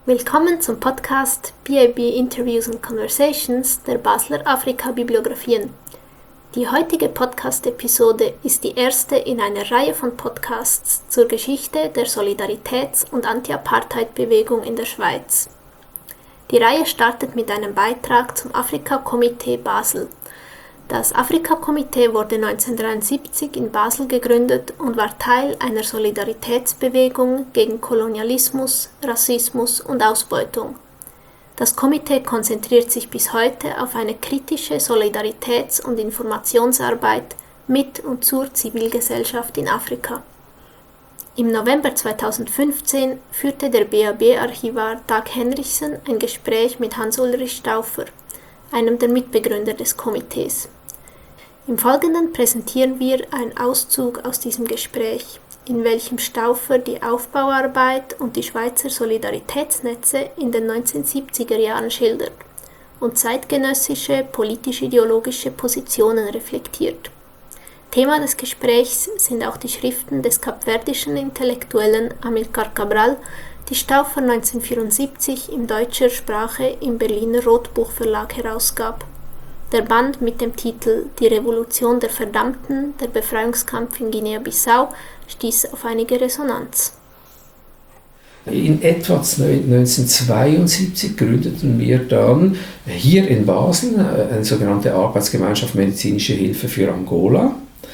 Willkommen zum Podcast BIB Interviews and Conversations der Basler Afrika-Bibliographien. Die heutige Podcast-Episode ist die erste in einer Reihe von Podcasts zur Geschichte der Solidaritäts- und Anti-Apartheid-Bewegung in der Schweiz. Die Reihe startet mit einem Beitrag zum Afrika-Komitee Basel. Das Afrika-Komitee wurde 1973 in Basel gegründet und war Teil einer Solidaritätsbewegung gegen Kolonialismus, Rassismus und Ausbeutung. Das Komitee konzentriert sich bis heute auf eine kritische Solidaritäts- und Informationsarbeit mit und zur Zivilgesellschaft in Afrika. Im November 2015 führte der BAB-Archivar Dag Henrichsen ein Gespräch mit Hans-Ulrich Stauffer, einem der Mitbegründer des Komitees. Im Folgenden präsentieren wir einen Auszug aus diesem Gespräch, in welchem Stauffer die Aufbauarbeit und die Schweizer Solidaritätsnetze in den 1970er Jahren schildert und zeitgenössische politisch-ideologische Positionen reflektiert. Thema des Gesprächs sind auch die Schriften des kapverdischen Intellektuellen Amilcar Cabral, die Stauffer 1974 in deutscher Sprache im Berliner Rotbuchverlag herausgab. Der Band mit dem Titel »Die Revolution der Verdammten, der Befreiungskampf in Guinea-Bissau« stieß auf einige Resonanz. In etwa 1972 gründeten wir dann hier in Basel eine sogenannte Arbeitsgemeinschaft Medizinische Hilfe für Angola.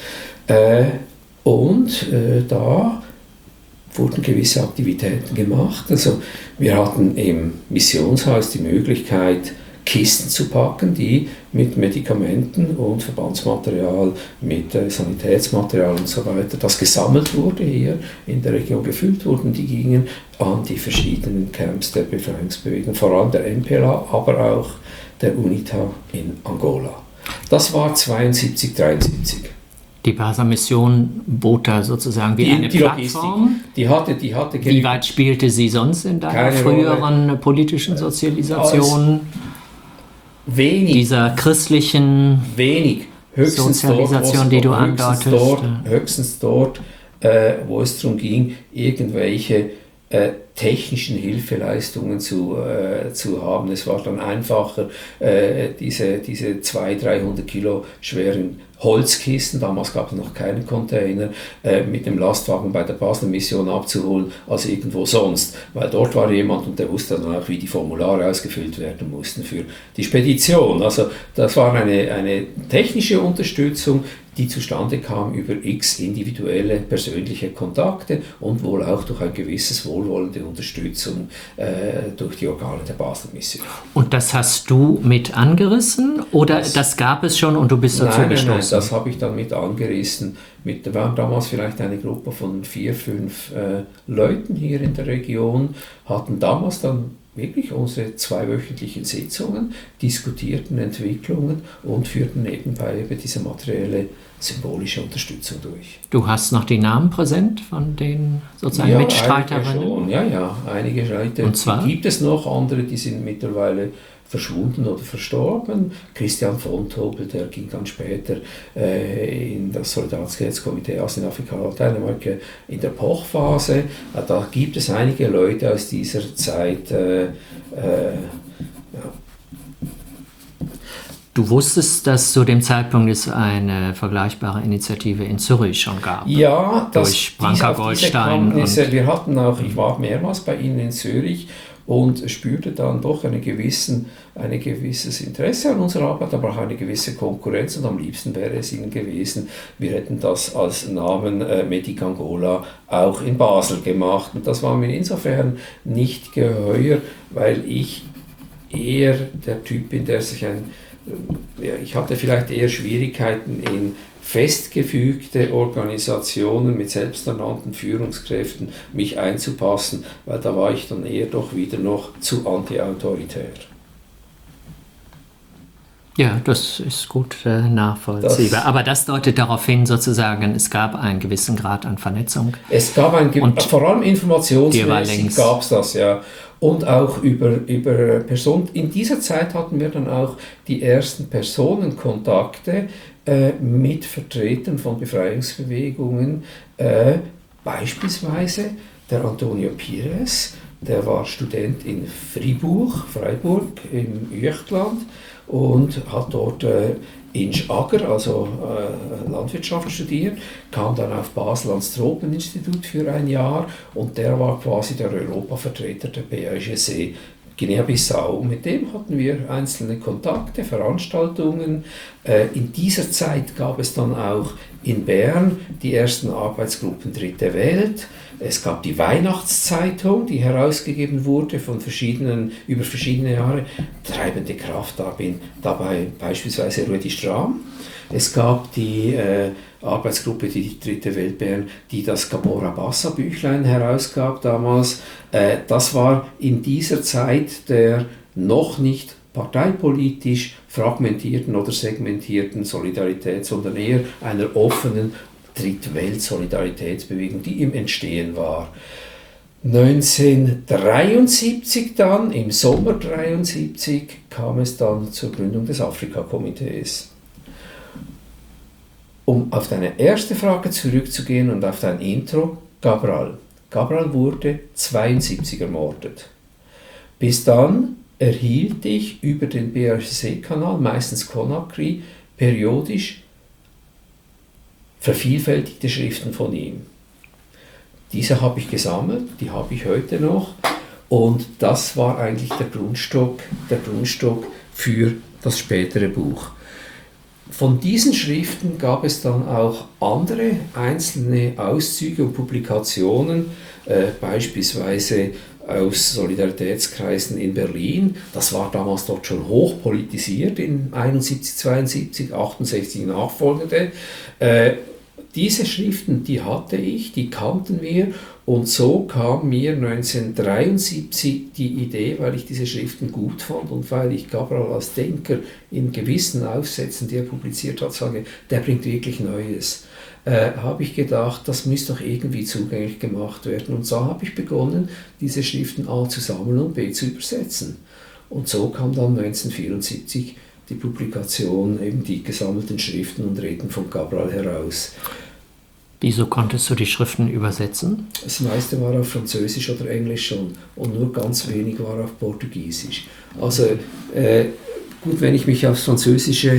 Da wurden gewisse Aktivitäten gemacht. Also wir hatten im Missionshaus die Möglichkeit, Kisten zu packen, die mit Medikamenten und Verbandsmaterial, mit Sanitätsmaterial und so weiter, das gesammelt wurde hier in der Region, gefüllt wurden, die gingen an die verschiedenen Camps der Befreiungsbewegung, vor allem der MPLA, aber auch der UNITA in Angola. Das war 1972, 1973. Die Basler Mission bot da sozusagen wie eine Plattform. Die hatte wie weit spielte sie sonst in deiner früheren politischen Sozialisation? Wenig. Dieser christlichen Sozialisation, die du andeutest. Höchstens dort, wo es darum ging, irgendwelche technischen Hilfeleistungen zu haben. Es war dann einfacher, diese 200-300 Kilo schweren Holzkisten, damals gab es noch keine Container, mit dem Lastwagen bei der Basler Mission abzuholen, als irgendwo sonst. Weil dort war jemand und der wusste dann auch, wie die Formulare ausgefüllt werden mussten für die Spedition. Also das war eine technische Unterstützung, die zustande kam über x individuelle persönliche Kontakte und wohl auch durch ein gewisses wohlwollende Unterstützung durch die Organe der Basler Mission. Und das hast du mit angerissen oder das gab es schon und du bist dazu gestoßen? Nein, das habe ich dann mit angerissen. Wir waren damals vielleicht eine Gruppe von 4-5 Leuten hier in der Region, hatten damals dann wirklich unsere 2-wöchentlichen Sitzungen, diskutierten Entwicklungen und führten nebenbei eben diese materielle, symbolische Unterstützung durch. Du hast noch die Namen präsent von den sozusagen Mitstreiterinnen? Ja, einige Leute. Und zwar? Gibt es noch, andere, die sind mittlerweile verschwunden oder verstorben. Christian Vontobel, der ging dann später in das Solidaritätskomitee Asien, Afrika, Lateinamerika in der Poch-Phase. Da gibt es einige Leute aus dieser Zeit. Du wusstest, dass zu dem Zeitpunkt es eine vergleichbare Initiative in Zürich schon gab? Ja, durch Branka Goldstein. Wir hatten auch, ich war mehrmals bei Ihnen in Zürich und spürte dann doch ein gewisses Interesse an unserer Arbeit, aber auch eine gewisse Konkurrenz, und am liebsten wäre es Ihnen gewesen, wir hätten das als Namen Medic Angola auch in Basel gemacht, und das war mir insofern nicht geheuer, weil ich eher der Typ bin, der sich ich hatte vielleicht eher Schwierigkeiten in festgefügte Organisationen mit selbsternannten Führungskräften mich einzupassen, weil da war ich dann eher doch wieder noch zu anti-autoritär. Ja, das ist gut nachvollziehbar. Aber das deutet darauf hin, sozusagen, es gab einen gewissen Grad an Vernetzung. Es gab vor allem informationsmäßig gab es das, ja. Und auch über Personen. In dieser Zeit hatten wir dann auch die ersten Personenkontakte mit Vertretern von Befreiungsbewegungen, beispielsweise der Antonio Pires, der war Student in Freiburg im Üechtland und hat dort Ager, also Landwirtschaft studiert, kam dann auf Basel ans Tropeninstitut für ein Jahr und der war quasi der Europavertreter der BAGC Guinea-Bissau. Mit dem hatten wir einzelne Kontakte, Veranstaltungen. In dieser Zeit gab es dann auch in Bern die ersten Arbeitsgruppen Dritte Welt. Es gab die Weihnachtszeitung, die herausgegeben wurde über verschiedene Jahre. Treibende Kraft dabei beispielsweise Rudi Strahm. Es gab die Arbeitsgruppe, die Dritte Welt Bern, die das Gabora Bassa Büchlein herausgab damals. Das war in dieser Zeit der noch nicht parteipolitisch fragmentierten oder segmentierten Solidarität, sondern eher einer offenen Drittwelt-Solidaritätsbewegung, die im Entstehen war. 1973 dann, im Sommer 1973, kam es dann zur Gründung des Afrika-Komitees. Um auf deine erste Frage zurückzugehen und auf dein Intro, Cabral. Cabral wurde 1972 ermordet. Bis dann erhielt ich über den BRC-Kanal, meistens Conakry, periodisch vervielfältigte Schriften von ihm. Diese habe ich gesammelt, die habe ich heute noch und das war eigentlich der Grundstock für das spätere Buch. Von diesen Schriften gab es dann auch andere einzelne Auszüge und Publikationen, beispielsweise aus Solidaritätskreisen in Berlin. Das war damals dort schon hoch politisiert in 71, 72, 68 nachfolgende. Diese Schriften, die hatte ich, die kannten wir und so kam mir 1973 die Idee, weil ich diese Schriften gut fand und weil ich Cabral als Denker in gewissen Aufsätzen, die er publiziert hat, sage, der bringt wirklich Neues. Habe ich gedacht, das müsste doch irgendwie zugänglich gemacht werden. Und so habe ich begonnen, diese Schriften A zu sammeln und B zu übersetzen. Und so kam dann 1974 die Publikation, eben die gesammelten Schriften und Reden von Cabral heraus. Wieso konntest du die Schriften übersetzen? Das meiste war auf Französisch oder Englisch schon und nur ganz wenig war auf Portugiesisch. Also gut, wenn ich mich aufs Französische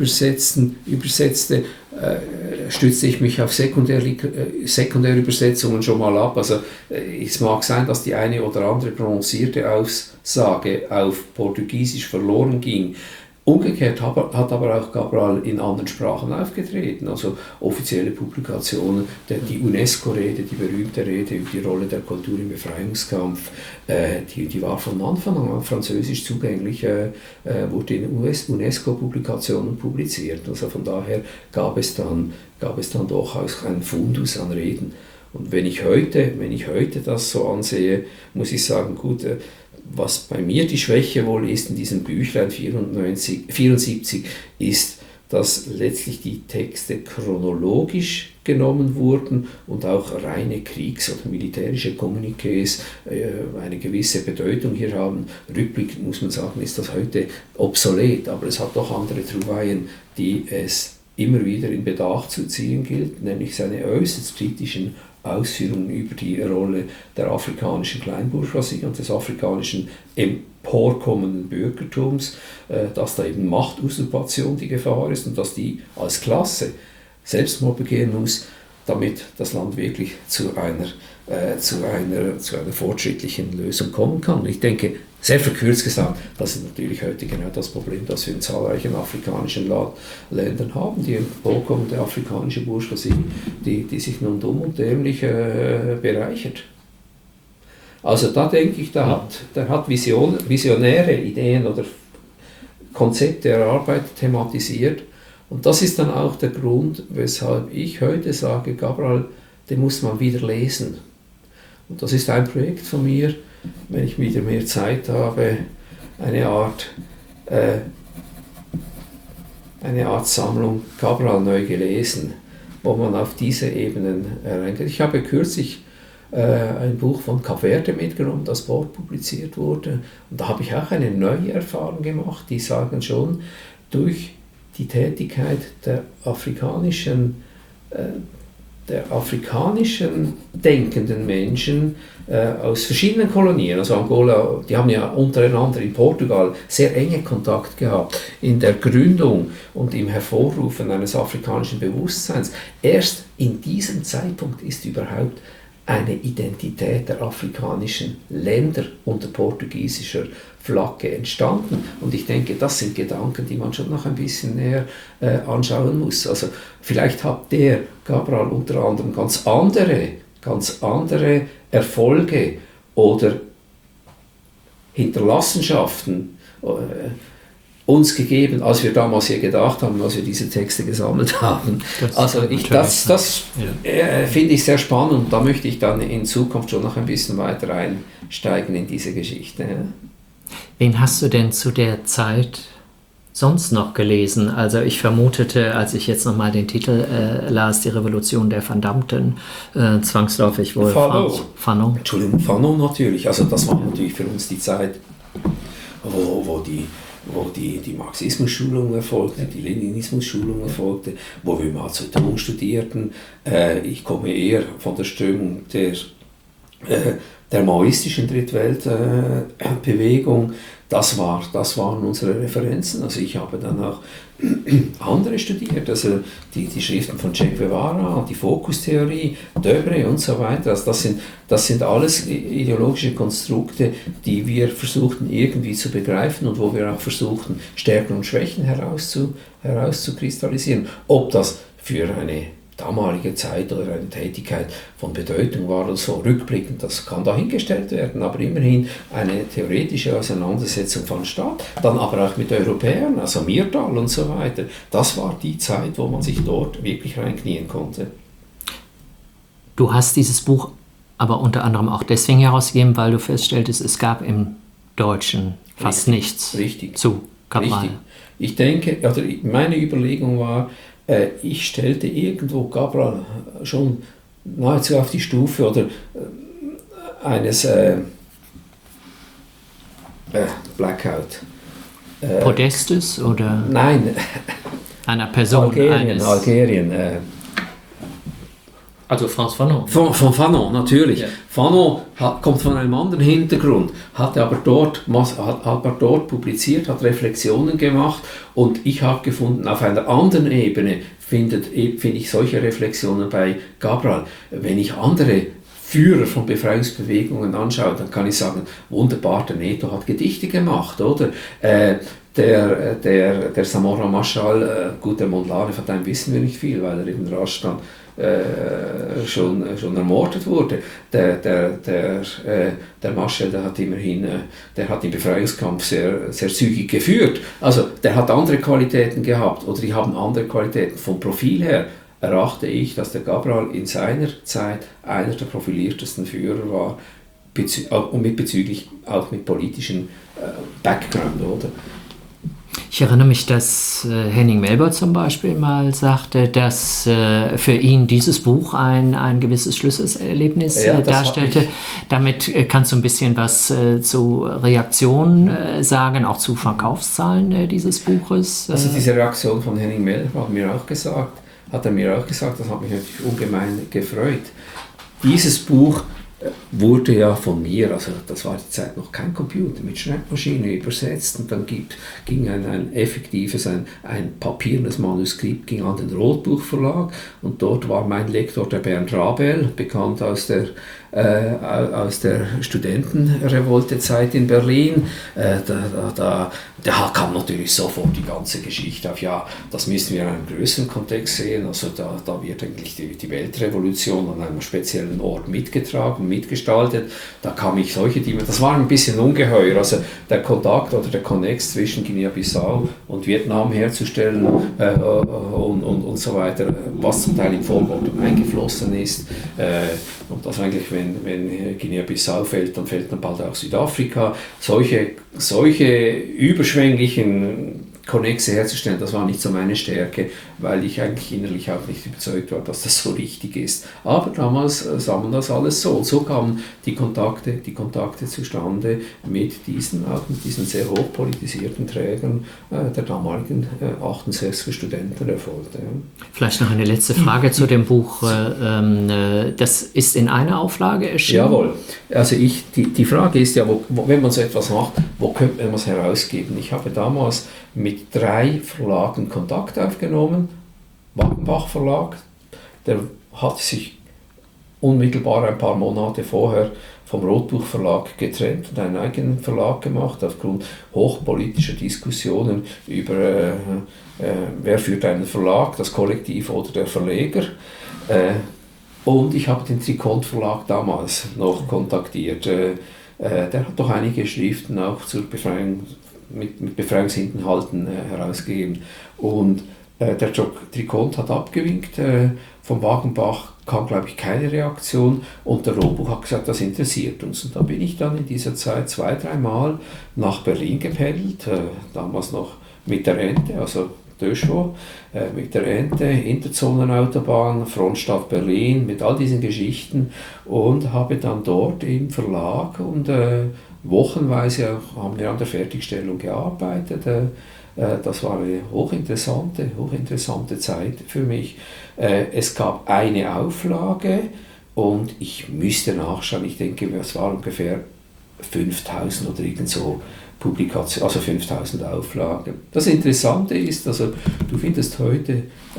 übersetzte, stützte ich mich auf Sekundärübersetzungen schon mal ab. Also es mag sein, dass die eine oder andere prononcierte Aussage auf Portugiesisch verloren ging. Umgekehrt hat aber auch Cabral in anderen Sprachen aufgetreten, also offizielle Publikationen, die UNESCO-Rede, die berühmte Rede über die Rolle der Kultur im Befreiungskampf, die war von Anfang an französisch zugänglich, wurde in UNESCO-Publikationen publiziert. Also von daher gab es dann doch auch einen Fundus an Reden. Und wenn ich heute das so ansehe, muss ich sagen, gut, was bei mir die Schwäche wohl ist in diesem Büchlein 74, ist, dass letztlich die Texte chronologisch genommen wurden und auch reine kriegs- oder militärische Kommuniqués eine gewisse Bedeutung hier haben. Rückblickend muss man sagen, ist das heute obsolet, aber es hat doch andere Trouvaillen, die es immer wieder in Bedacht zu ziehen gilt, nämlich seine äußerst kritischen Ausführungen über die Rolle der afrikanischen Kleinbourgeoisie und des afrikanischen emporkommenden Bürgertums, dass da eben Machtusurpation die Gefahr ist und dass die als Klasse Selbstmord begehen muss, damit das Land wirklich zu einer fortschrittlichen Lösung kommen kann. Und ich denke, sehr verkürzt gesagt, das ist natürlich heute genau das Problem, das wir in zahlreichen afrikanischen Ländern haben, die emporkommende afrikanische Bourgeoisie, die sich nun dumm und dämlich bereichert. Also da denke ich, der hat visionäre Ideen oder Konzepte erarbeitet, thematisiert. Und das ist dann auch der Grund, weshalb ich heute sage, Cabral, den muss man wieder lesen. Und das ist ein Projekt von mir, wenn ich wieder mehr Zeit habe, eine Art Sammlung Cabral neu gelesen, wo man auf diese Ebenen reingeht. Ich habe kürzlich ein Buch von Kap Verde mitgenommen, das dort publiziert wurde. Und da habe ich auch eine neue Erfahrung gemacht. Die sagen schon, durch die Tätigkeit der afrikanischen der afrikanischen denkenden Menschen aus verschiedenen Kolonien, also Angola, die haben ja untereinander in Portugal sehr enge Kontakt gehabt in der Gründung und im Hervorrufen eines afrikanischen Bewusstseins. Erst in diesem Zeitpunkt ist überhaupt eine Identität der afrikanischen Länder unter portugiesischer Flagge entstanden. Und ich denke, das sind Gedanken, die man schon noch ein bisschen näher anschauen muss. Also vielleicht hat der Cabral unter anderem ganz andere Erfolge oder Hinterlassenschaften uns gegeben, als wir damals hier gedacht haben, als wir diese Texte gesammelt haben. Das finde ich sehr spannend und da möchte ich dann in Zukunft schon noch ein bisschen weiter einsteigen in diese Geschichte. Ja. Wen hast du denn zu der Zeit sonst noch gelesen? Also ich vermutete, als ich jetzt nochmal den Titel las, die Revolution der Verdammten, zwangsläufig wohl Fanon. Entschuldigung, Fanon natürlich. Also das war natürlich für uns die Zeit, wo die Marxismus-Schulung erfolgte, die Leninismus-Schulung erfolgte, wo wir Mao Zedong studierten. Ich komme eher von der Strömung der maoistischen Drittweltbewegung. Das waren unsere Referenzen. Also ich habe dann auch andere studiert, also die Schriften von Che Guevara, die Fokustheorie, Debré und so weiter. Also das sind alles ideologische Konstrukte, die wir versuchten irgendwie zu begreifen und wo wir auch versuchten, Stärken und Schwächen herauszukristallisieren. Ob das für eine damalige Zeit oder eine Tätigkeit von Bedeutung war oder so, rückblickend, das kann dahingestellt werden, aber immerhin eine theoretische Auseinandersetzung fand statt, dann aber auch mit Europäern, also Myrdal und so weiter. Das war die Zeit, wo man sich dort wirklich reinknien konnte. Du hast dieses Buch aber unter anderem auch deswegen herausgegeben, weil du feststelltest, es gab im Deutschen fast nichts zu Cabral. Richtig. Ich denke, also meine Überlegung war, ich stellte irgendwo Cabral schon nahezu auf die Stufe oder eines Blackout. Podestes oder? Nein. Einer Person. Algerien. Also Frantz Fanon. Von Fanon, natürlich. Ja. Fanon kommt von einem anderen Hintergrund, hat aber dort publiziert, hat Reflexionen gemacht und ich habe gefunden, auf einer anderen Ebene finde ich solche Reflexionen bei Cabral. Wenn ich andere Führer von Befreiungsbewegungen anschaue, dann kann ich sagen, wunderbar, der Neto hat Gedichte gemacht, oder? Der Samora Machel, gut, der Mondlane, von dem wissen wir nicht viel, weil er eben rasch dann schon ermordet wurde. Der Machel, der hat immerhin, der hat den Befreiungskampf sehr, sehr zügig geführt. Also der hat andere Qualitäten gehabt oder die haben andere Qualitäten. Vom Profil her erachte ich, dass der Cabral in seiner Zeit einer der profiliertesten Führer war und auch mit politischem Background, oder? Ich erinnere mich, dass Henning Melber zum Beispiel mal sagte, dass für ihn dieses Buch ein gewisses Schlüsselerlebnis darstellte. Damit kannst du ein bisschen was zu Reaktionen sagen, auch zu Verkaufszahlen dieses Buches. Also diese Reaktion von Henning Melber hat er mir auch gesagt, das hat mich natürlich ungemein gefreut. Dieses Buch wurde ja von mir, also das war die Zeit noch kein Computer, mit Schreibmaschine übersetzt und dann ging ein effektives, ein papiernes Manuskript ging an den Rotbuchverlag und dort war mein Lektor der Bernd Rabel, bekannt aus der Studentenrevoltezeit in Berlin. Da kam natürlich sofort die ganze Geschichte auf, ja, das müssen wir in einem größeren Kontext sehen, also da wird eigentlich die Weltrevolution an einem speziellen Ort mitgetragen, mitgestaltet. Da kam ich solche Dinge, das war ein bisschen ungeheuer, also der Kontakt oder der Connex zwischen Guinea-Bissau und Vietnam herzustellen und so weiter, was zum Teil in Vorwortung eingeflossen ist und das eigentlich, wenn Guinea-Bissau fällt, dann fällt dann bald auch Südafrika. Solche überschwänglichen Konnexe herzustellen, das war nicht so meine Stärke, weil ich eigentlich innerlich auch nicht überzeugt war, dass das so richtig ist. Aber damals sah man das alles so. Und so kamen die Kontakte zustande mit diesen sehr hochpolitisierten Trägern der damaligen 68er Studentenrevolte. Vielleicht noch eine letzte Frage zu dem Buch. Das ist in einer Auflage erschienen? Jawohl. Also die Frage ist ja, wenn man so etwas macht, wo könnte man was herausgeben? Ich habe damals mit 3 Verlagen Kontakt aufgenommen. Wagenbach Verlag, der hat sich unmittelbar ein paar Monate vorher vom Rotbuch Verlag getrennt und einen eigenen Verlag gemacht, aufgrund hochpolitischer Diskussionen über wer führt einen Verlag, das Kollektiv oder der Verleger. Und ich habe den Trikont Verlag damals noch kontaktiert. Der hat doch einige Schriften auch zur Befreiung, mit Befreiungsinhalten herausgegeben. Und der Trikont hat abgewinkt, vom Wagenbach kam, glaube ich, keine Reaktion und der Rotbuch hat gesagt, das interessiert uns. Und da bin ich dann in dieser Zeit 2-3 Mal nach Berlin gependelt, damals noch mit der Ente, also Döschwo, mit der Ente, Interzonenautobahn, Frontstadt Berlin, mit all diesen Geschichten und habe dann dort im Verlag und wochenweise haben wir an der Fertigstellung gearbeitet. Das war eine hochinteressante Zeit für mich. Es gab eine Auflage und ich müsste nachschauen, ich denke, es waren ungefähr 5000 oder irgend so Publikationen, also 5000 Auflagen. Das Interessante ist, also du findest heute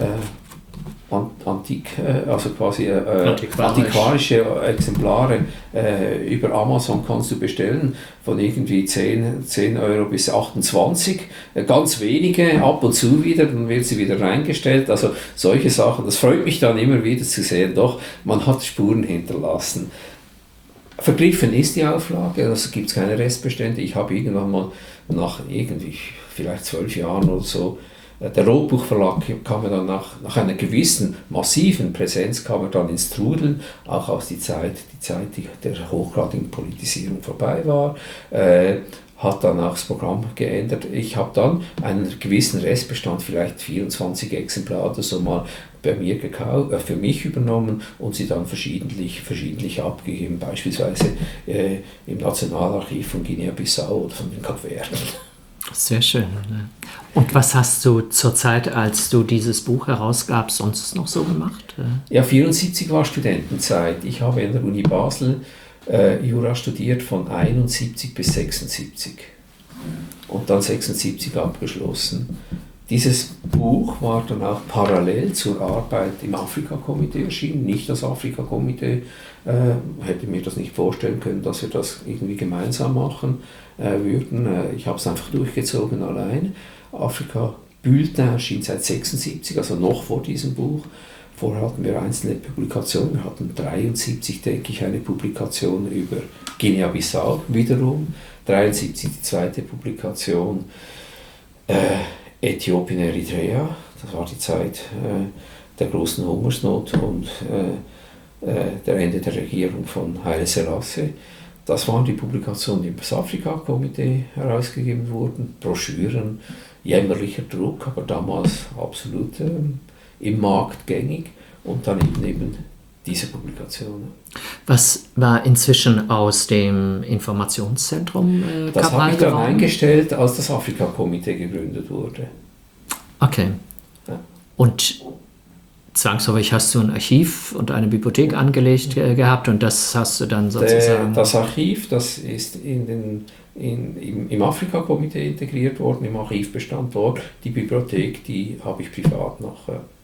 antiquarische Exemplare über Amazon kannst du bestellen, von irgendwie 10 Euro bis 28, ganz wenige, ab und zu wieder, dann wird sie wieder reingestellt, also solche Sachen, das freut mich dann immer wieder zu sehen, doch, man hat Spuren hinterlassen. Vergriffen ist die Auflage, also gibt es keine Restbestände. Ich habe irgendwann mal nach irgendwie vielleicht 12 Jahren oder so, der Rotbuchverlag kam dann nach einer gewissen massiven Präsenz kam er dann ins Trudeln, auch als die Zeit der hochgradigen Politisierung vorbei war, hat dann auch das Programm geändert. Ich habe dann einen gewissen Restbestand, vielleicht 24 Exemplare oder so mal bei mir für mich übernommen und sie dann verschiedentlich abgegeben, beispielsweise im Nationalarchiv von Guinea-Bissau oder von den Kapverden. Sehr schön. Und was hast du zur Zeit, als du dieses Buch herausgabst, sonst noch so gemacht? Ja, 1974 war Studentenzeit. Ich habe in der Uni Basel Jura studiert von 71 bis 76 und dann 76 abgeschlossen. Dieses Buch war dann auch parallel zur Arbeit im Afrika-Komitee erschienen. Nicht das Afrika-Komitee hätte mir das nicht vorstellen können, dass wir das irgendwie gemeinsam machen würden. Ich habe es einfach durchgezogen allein. Afrika-Bulletin erschien seit 76, also noch vor diesem Buch. Vorher hatten wir einzelne Publikationen. Wir hatten 73, denke ich, eine Publikation über Guinea-Bissau wiederum. 73 die zweite Publikation. Äthiopien, Eritrea, das war die Zeit der großen Hungersnot und der Ende der Regierung von Haile Selassie. Das waren die Publikationen, die das Afrika-Komitee herausgegeben wurden, Broschüren, jämmerlicher Druck, aber damals absolut im Markt gängig und dann eben diese Publikationen. Was war inzwischen aus dem Informationszentrum Das habe ich dann eingestellt, als das Afrika-Komitee gegründet wurde. Okay. Ja. Und zwangsläufig hast du ein Archiv und eine Bibliothek angelegt gehabt und das hast du dann sozusagen... Das Archiv, das ist im Afrika-Komitee integriert worden, im Archivbestand dort. Die Bibliothek, die habe ich privat noch...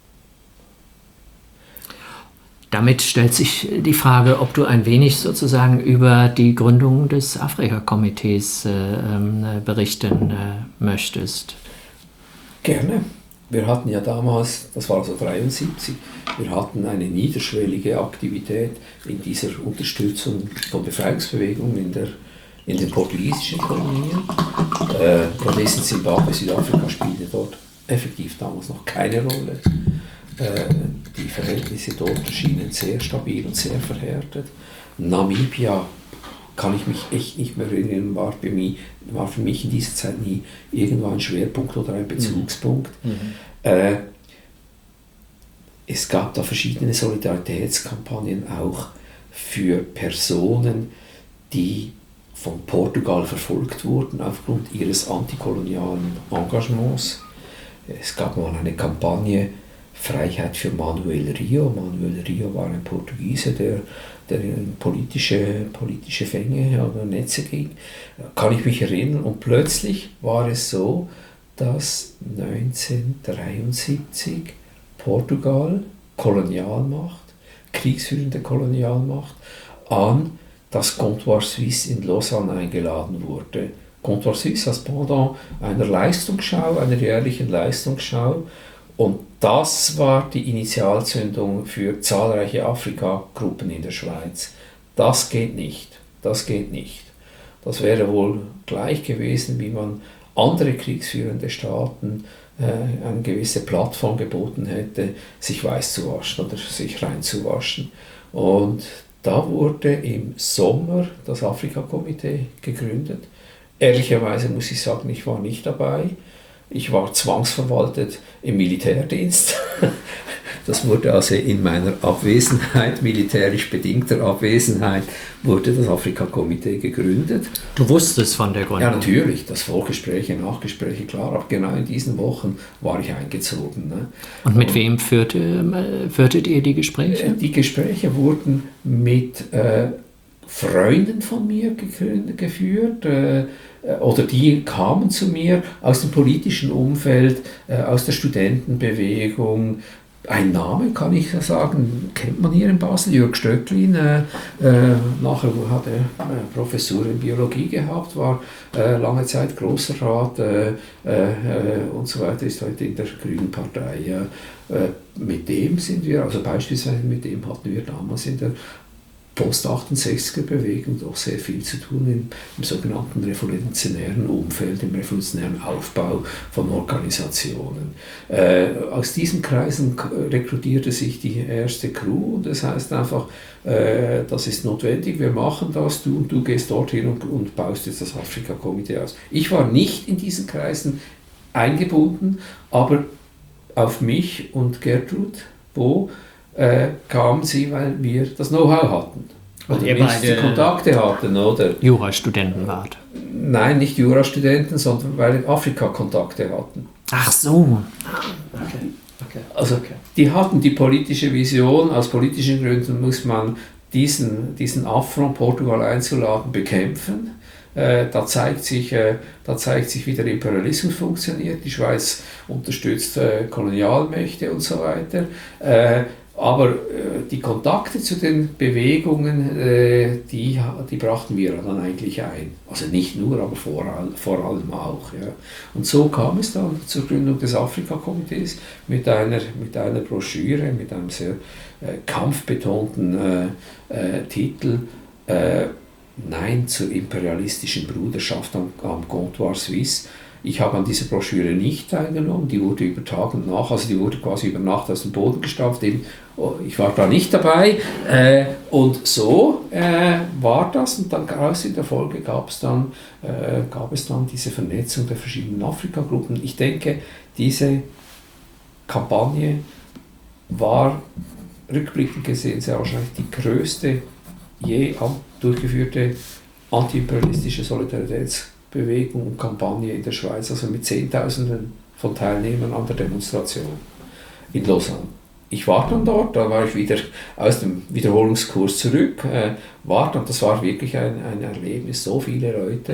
Damit stellt sich die Frage, ob du ein wenig sozusagen über die Gründung des Afrika-Komitees berichten möchtest. Gerne. Wir hatten ja damals, das war also 1973, wir hatten eine niederschwellige Aktivität in dieser Unterstützung von Befreiungsbewegungen in den portugiesischen Kolonien. Rhodesia, Zimbabwe, Südafrika spielte dort effektiv damals noch keine Rolle. Die Verhältnisse dort erschienen sehr stabil und sehr verhärtet. Namibia kann ich mich echt nicht mehr erinnern, war für mich in dieser Zeit nie irgendwo ein Schwerpunkt oder ein Bezugspunkt. Es gab da verschiedene Solidaritätskampagnen auch für Personen, die von Portugal verfolgt wurden aufgrund ihres antikolonialen Engagements. Es gab mal eine Kampagne Freiheit für Manuel Rio. Manuel Rio war ein Portugiese, der in politische Fänge oder Netze ging. Kann ich mich erinnern. Und plötzlich war es so, dass 1973 Portugal, Kolonialmacht, kriegsführende Kolonialmacht, an das Comptoir Suisse in Lausanne eingeladen wurde. Comptoir Suisse als Pendant einer Leistungsschau, einer jährlichen Leistungsschau. Und das war die Initialzündung für zahlreiche Afrika-Gruppen in der Schweiz. Das geht nicht. Das geht nicht. Das wäre wohl gleich gewesen, wie man andere kriegsführende Staaten eine gewisse Plattform geboten hätte, sich weiß zu waschen oder sich rein zu waschen. Und da wurde im Sommer das Afrika-Komitee gegründet. Ehrlicherweise muss ich sagen, ich war nicht dabei. Ich war zwangsverwaltet im Militärdienst. Das wurde also in meiner Abwesenheit, militärisch bedingter Abwesenheit, wurde das Afrika-Komitee gegründet. Du wusstest von der Gründung? Ja, natürlich. Das Vorgespräche, Nachgespräche, klar. Aber genau in diesen Wochen war ich eingezogen. Ne? Und mit wem führtet ihr die Gespräche? Die Gespräche wurden mit Freunden von mir geführt. Oder die kamen zu mir aus dem politischen Umfeld, aus der Studentenbewegung. Ein Name kann ich sagen, kennt man hier in Basel, Jörg Stöcklin, nachher hat er Professur in Biologie gehabt, war lange Zeit Großer Rat und so weiter, ist heute in der Grünen Partei. Mit dem sind wir, also beispielsweise mit dem hatten wir damals in der Post-68er-Bewegung doch sehr viel zu tun im sogenannten revolutionären Umfeld, im revolutionären Aufbau von Organisationen. Aus diesen Kreisen rekrutierte sich die erste Crew und das heißt einfach, das ist notwendig, wir machen das, du gehst dorthin und baust jetzt das Afrika-Komitee aus. Ich war nicht in diesen Kreisen eingebunden, aber auf mich und Gertrud Bo kamen sie, weil wir das Know-how hatten. Oder ihr beide Kontakte hatten, oder? Jurastudenten wart? Nein, nicht Jurastudenten, sondern weil wir Afrika-Kontakte hatten. Ach so. Also die hatten die politische Vision, aus politischen Gründen muss man diesen Affront, Portugal einzuladen, bekämpfen. Da zeigt sich, wie der Imperialismus funktioniert. Die Schweiz unterstützt Kolonialmächte und so weiter. Aber die Kontakte zu den Bewegungen, die brachten wir dann eigentlich ein. Also nicht nur, aber vor allem auch. Ja. Und so kam es dann zur Gründung des Afrika-Komitees mit einer Broschüre, mit einem sehr kampfbetonten Titel Nein zur imperialistischen Bruderschaft am Comptoir Suisse. Ich habe an dieser Broschüre nicht teilgenommen, die wurde über Tag und Nacht, also die wurde quasi über Nacht aus dem Boden gestampft. Ich war da nicht dabei und so war das und dann in der Folge gab es dann diese Vernetzung der verschiedenen Afrika-Gruppen. Ich denke, diese Kampagne war rückblickend gesehen sehr wahrscheinlich die größte je durchgeführte antiimperialistische Solidaritätsbewegung und Kampagne in der Schweiz, also mit Zehntausenden von Teilnehmern an der Demonstration in Lausanne. Ich war dann dort, da war ich wieder aus dem Wiederholungskurs zurück, und das war wirklich ein Erlebnis, so viele Leute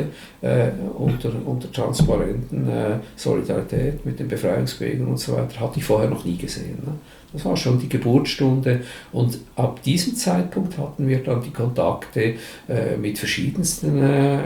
unter transparenten Solidarität mit den Befreiungsbewegungen und so weiter, hatte ich vorher noch nie gesehen. Ne? Das war schon die Geburtsstunde und ab diesem Zeitpunkt hatten wir dann die Kontakte mit verschiedensten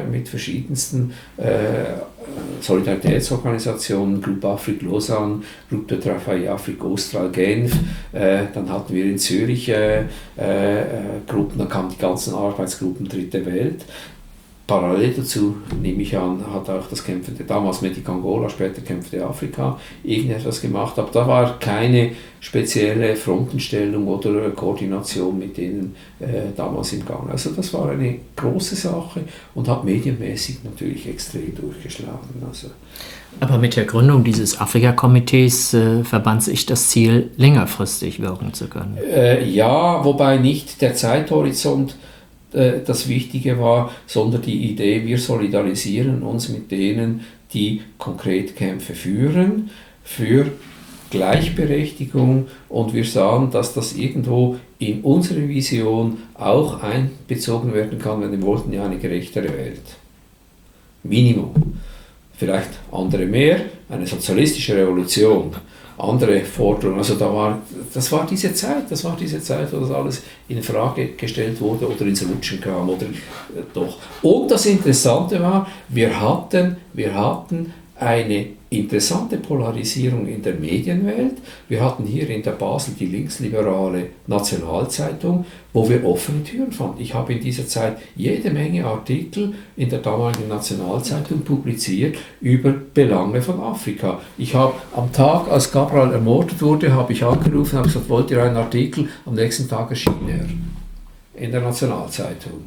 Solidaritätsorganisationen, Groupe Afrique Lausanne, Groupe de Travail Afrique Austral Genf, dann hatten wir in Zürich Gruppen, dann kamen die ganzen Arbeitsgruppen Dritte Welt. parallel dazu, nehme ich an, hat auch das kämpfende, damals Medic Angola, später kämpfende Afrika, irgendetwas gemacht, aber da war keine spezielle Frontenstellung oder Koordination mit denen damals im Gang. Also das war eine große Sache und hat medienmäßig natürlich extrem durchgeschlagen. Also. Aber mit der Gründung dieses Afrika-Komitees verband sich das Ziel, längerfristig wirken zu können. Ja, wobei nicht der Zeithorizont das Wichtige war, sondern die Idee, wir solidarisieren uns mit denen, die konkret Kämpfe führen, für Gleichberechtigung, und wir sagen, dass das irgendwo in unsere Vision auch einbezogen werden kann, wenn wir wollten ja eine gerechtere Welt. Minimum. Vielleicht andere mehr, eine sozialistische Revolution, andere Forderungen. Also das war diese Zeit, wo das alles in Frage gestellt wurde oder ins Rutschen kam. Oder doch. Und das Interessante war, wir hatten eine interessante Polarisierung in der Medienwelt. Wir hatten hier in der Basel die linksliberale Nationalzeitung, wo wir offene Türen fanden. Ich habe in dieser Zeit jede Menge Artikel in der damaligen Nationalzeitung publiziert über Belange von Afrika. Ich habe am Tag, als Cabral ermordet wurde, habe ich angerufen und habe gesagt, wollt ihr einen Artikel? Am nächsten Tag erschien er in der Nationalzeitung.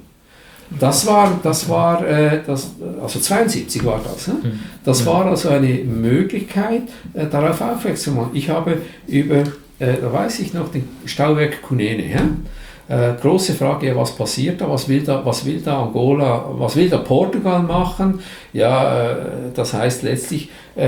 Also 72 war das. Ne? Das war also eine Möglichkeit, darauf aufmerksam zu machen. Ich habe über, da weiß ich noch, den Stauwerk Cunene. Ja? Große Frage, was passiert da? Was will da Angola, was will da Portugal machen? Ja, das heißt letztlich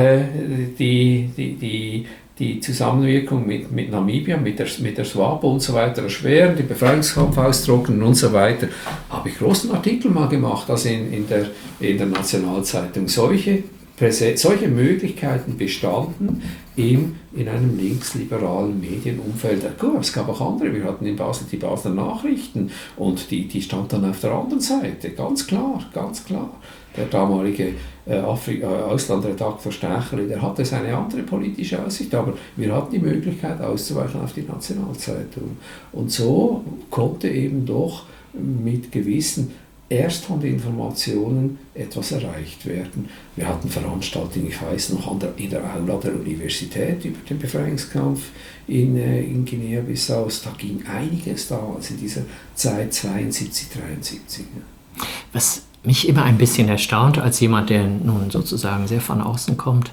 die Zusammenwirkung mit Namibia, mit der SWAPO und so weiter erschweren, den Befreiungskampf austrocknen und so weiter. Habe ich großen Artikel mal gemacht, also in der Nationalzeitung. Solche Möglichkeiten bestanden in einem linksliberalen Medienumfeld. Gut, es gab auch andere, wir hatten in Basel die Basler Nachrichten und die stand dann auf der anderen Seite, ganz klar. Der damalige Auslandredakteur Stecheli, der hatte seine andere politische Aussicht, aber wir hatten die Möglichkeit auszuweichen auf die Nationalzeitung. Und so konnte eben doch mit gewissen Ersthandinformationen etwas erreicht werden. Wir hatten Veranstaltungen, ich weiß noch, in der Aula der Universität über den Befreiungskampf in Guinea-Bissau. Da ging einiges damals in dieser Zeit, 72, 73. Was mich immer ein bisschen erstaunt, als jemand, der nun sozusagen sehr von außen kommt,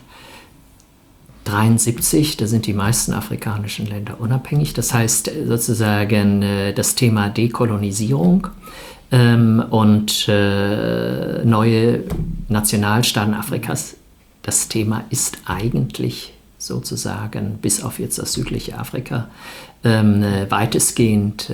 73, da sind die meisten afrikanischen Länder unabhängig. Das heißt sozusagen das Thema Dekolonisierung und neue Nationalstaaten Afrikas, das Thema ist eigentlich sozusagen bis auf jetzt das südliche Afrika weitestgehend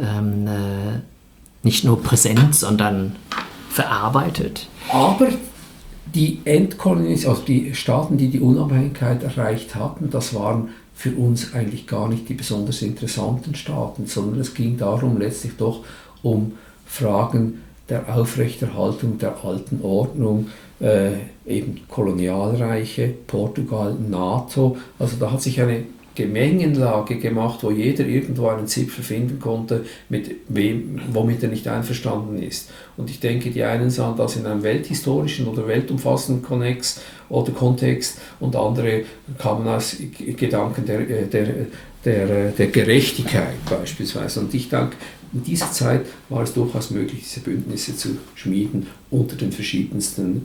nicht nur präsent, sondern verarbeitet. Aber die Entkolonisierung, also die Staaten, die die Unabhängigkeit erreicht hatten, das waren für uns eigentlich gar nicht die besonders interessanten Staaten, sondern es ging darum, letztlich doch um Fragen der Aufrechterhaltung der alten Ordnung, eben Kolonialreiche, Portugal, NATO. Also da hat sich eine Gemengenlage gemacht, wo jeder irgendwo einen Zipfel finden konnte, womit er nicht einverstanden ist. Und ich denke, die einen sahen das in einem welthistorischen oder weltumfassenden Kontext und andere kamen aus Gedanken der Gerechtigkeit beispielsweise. Und ich denke, in dieser Zeit war es durchaus möglich, diese Bündnisse zu schmieden unter den verschiedensten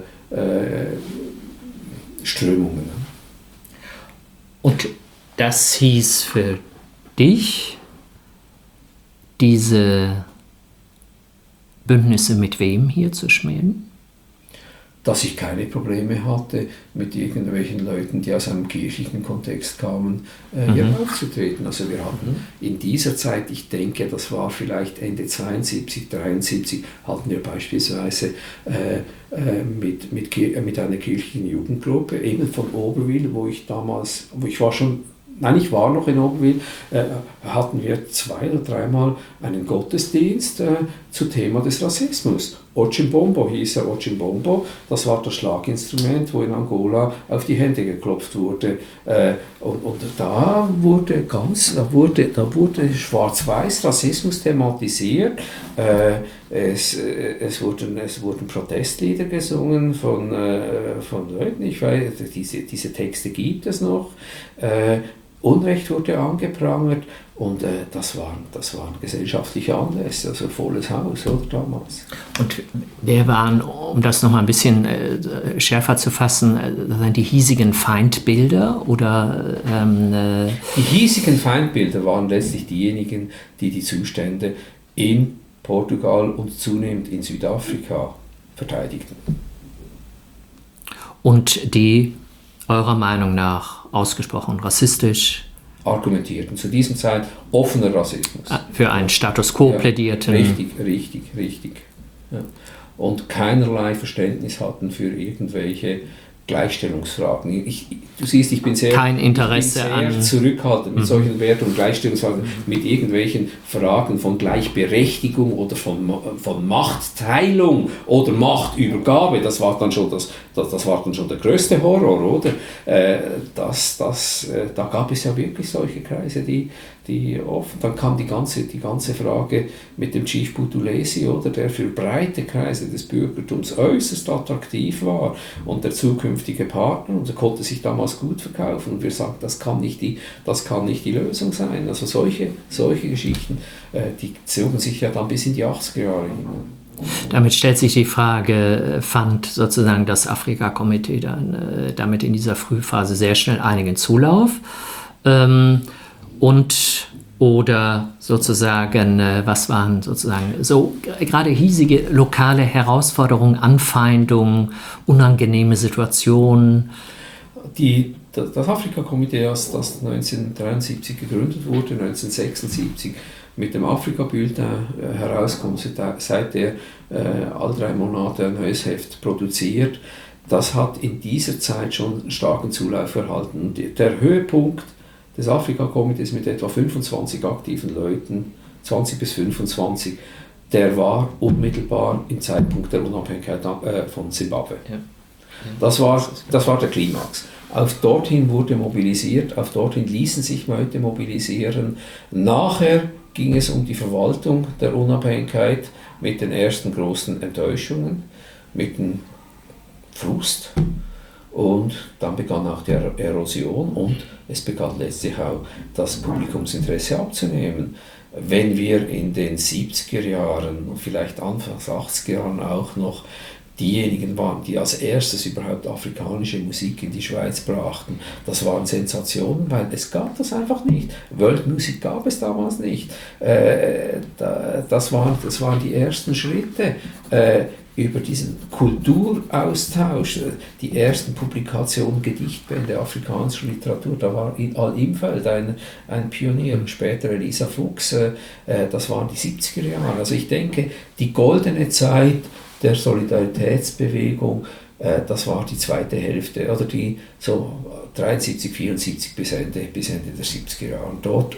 Strömungen. Und das hieß für dich, diese Bündnisse mit wem hier zu schmieden? Dass ich keine Probleme hatte, mit irgendwelchen Leuten, die aus einem kirchlichen Kontext kamen, hier aufzutreten. Also wir hatten in dieser Zeit, ich denke, das war vielleicht Ende 72, 73, hatten wir beispielsweise mit einer kirchlichen Jugendgruppe, eben von Oberwil, wo ich war noch in Oberwil, hatten wir 2 oder 3 Mal einen Gottesdienst zum Thema des Rassismus. Ochimbombo hieß er Ochimbombo, das war das Schlaginstrument, wo in Angola auf die Hände geklopft wurde. Und da wurde schwarz-weiß Rassismus thematisiert. Es wurden Protestlieder gesungen von Leuten, ich weiß, diese Texte gibt es noch. Unrecht wurde angeprangert und das waren gesellschaftliche Anlässe, also volles Haus, oder damals. Und wer waren, um das nochmal ein bisschen schärfer zu fassen, die hiesigen Feindbilder oder? Die hiesigen Feindbilder waren letztlich diejenigen, die die Zustände in Portugal und zunehmend in Südafrika verteidigten. Und die eurer Meinung nach ausgesprochen rassistisch argumentierten. Zu diesem Zeit offener Rassismus. Für einen Status quo plädierten. Richtig. Ja. Und keinerlei Verständnis hatten für irgendwelche Gleichstellungsfragen. Du siehst, ich bin sehr zurückhaltend mit solchen Wert- und Gleichstellungsfragen, mit irgendwelchen Fragen von Gleichberechtigung oder von Machtteilung oder Machtübergabe. Das war dann schon der größte Horror, oder? Da gab es ja wirklich solche Kreise, die offen. Dann kam die ganze Frage mit dem Chief Buthelezi, oder, der für breite Kreise des Bürgertums äußerst attraktiv war und der zukünftige Partner, und er konnte sich damals gut verkaufen. Und wir sagen, das kann nicht die Lösung sein. Also solche Geschichten, die zogen sich ja dann bis in die 80er Jahre hinein. Damit stellt sich die Frage, fand sozusagen das Afrika-Komitee dann damit in dieser Frühphase sehr schnell einigen Zulauf? Oder sozusagen, was waren sozusagen so gerade hiesige lokale Herausforderungen, Anfeindungen, unangenehme Situationen? Das Afrika-Komitee, das 1973 gegründet wurde, 1976 mit dem Afrika-Bulletin herauskommt, seit er alle 3 Monate ein neues Heft produziert, das hat in dieser Zeit schon starken Zulauf erhalten. Der Höhepunkt des Afrika-Komitees mit etwa 25 aktiven Leuten, 20 bis 25, der war unmittelbar im Zeitpunkt der Unabhängigkeit von Zimbabwe. Ja. Das war der Klimax. Auf dorthin wurde mobilisiert, auf dorthin ließen sich Leute mobilisieren. Nachher ging es um die Verwaltung der Unabhängigkeit mit den ersten großen Enttäuschungen, mit dem Frust. Und dann begann auch die Erosion und es begann letztlich auch das Publikumsinteresse abzunehmen. Wenn wir in den 70er Jahren und vielleicht Anfangs 80er Jahren auch noch diejenigen waren, die als erstes überhaupt afrikanische Musik in die Schweiz brachten, das waren Sensationen, weil es gab das einfach nicht. Weltmusik gab es damals nicht. Das waren die ersten Schritte über diesen Kulturaustausch, die ersten Publikationen, Gedichtbände afrikanischer Literatur, da war Al Imfeld ein Pionier, später Elisa Fuchs, das waren die 70er Jahre. Also ich denke, die goldene Zeit der Solidaritätsbewegung, das war die zweite Hälfte, oder die so 73, 74 bis Ende der 70er Jahre. Und dort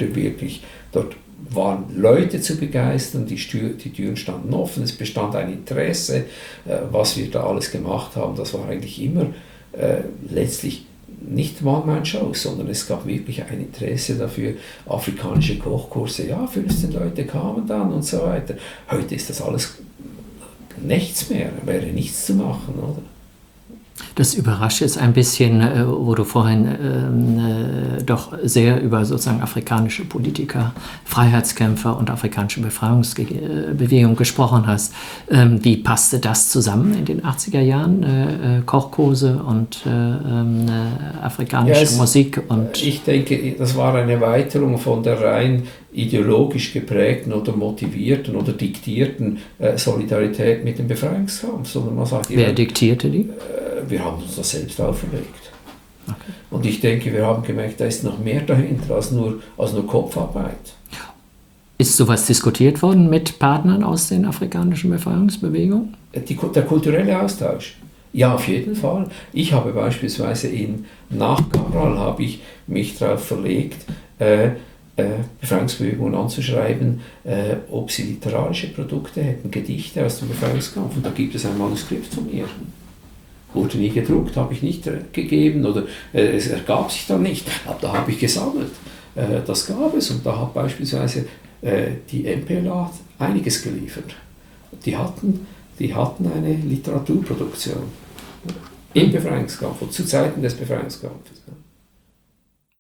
waren Leute zu begeistern, die Türen standen offen, es bestand ein Interesse, was wir da alles gemacht haben, das war eigentlich immer letztlich nicht One-Man-Shows, sondern es gab wirklich ein Interesse dafür, afrikanische Kochkurse, ja, 15 Leute kamen dann und so weiter. Heute ist das alles nichts mehr, wäre nichts zu machen, oder? Das überrascht jetzt ein bisschen, wo du vorhin doch sehr über sozusagen afrikanische Politiker, Freiheitskämpfer und afrikanische Befreiungsbewegung gesprochen hast. Wie passte das zusammen in den 80er Jahren? Kochkurse und afrikanische Musik? Ich denke, das war eine Erweiterung von der rein ideologisch geprägten oder motivierten oder diktierten Solidarität mit dem Befreiungskampf. Sondern man sagt, wer diktierte die? Wir haben uns das selbst auferlegt. Okay. Und ich denke, wir haben gemerkt, da ist noch mehr dahinter als nur Kopfarbeit. Ist sowas diskutiert worden mit Partnern aus den afrikanischen Befreiungsbewegungen? Der kulturelle Austausch? Ja, auf jeden Fall. Ich habe beispielsweise nach Cabral habe ich mich darauf verlegt, Befreiungsbewegungen anzuschreiben, ob sie literarische Produkte hätten, Gedichte aus dem Befreiungskampf. Und da gibt es ein Manuskript von mir. Wurde nie gedruckt, habe ich nicht gegeben oder es ergab sich dann nicht. Aber da habe ich gesammelt. Das gab es und da hat beispielsweise die MPLA einiges geliefert. Die hatten eine Literaturproduktion im Befreiungskampf und zu Zeiten des Befreiungskampfes.